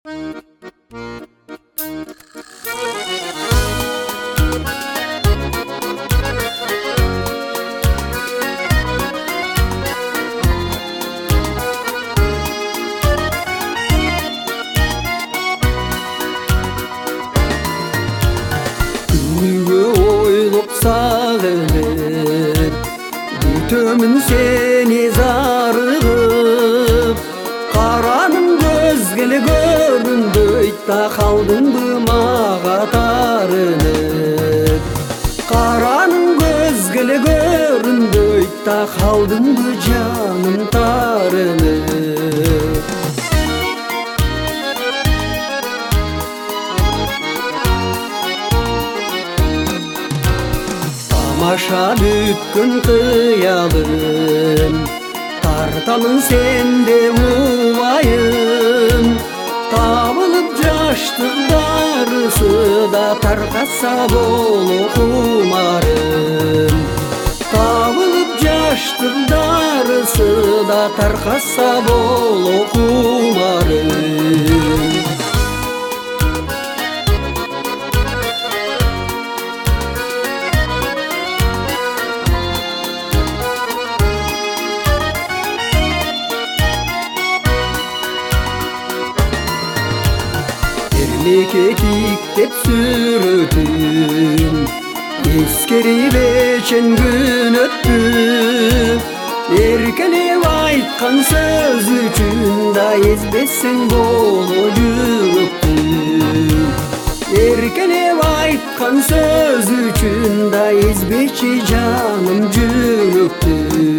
Sağılır Bütümün seni zarығып Қараның көзгілі көрінді Та қалдың бы маға тарынып Қараның көзгілі көрінді Та қалдың бы жаным тарынып Тамаша бүткін қиялым Тартамын сенде уайым Табылып жаштық дарысы да Тарқаса болу құмарым Табылып жаштық дарысы да Тарқаса болу құмарым Мекетик деп сүрөтүн Ескерип эчен күн өттү Эркелеп айткан сөз үчүн да Эзбесең боло жүрөктү Эркелеп айткан сөз үчүн да Эзбечи жаным жүрөктү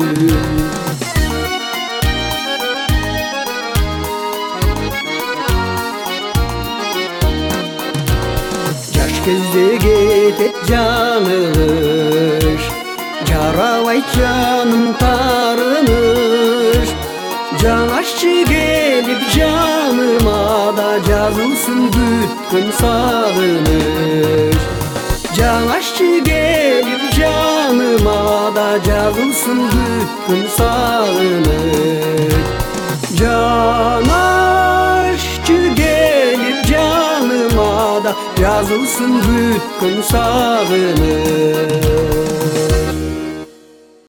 Кезде кетет жаныш Жарабайт жаным тарыныш Жаңашчы келип жаныма да Жазылсын бүткөн сагыныш Жаңашчы келип жаныма да Жазылсын бүткөн сагыныш Жаңашчы келип жаныма да Жазылсын бүткөн сагыныш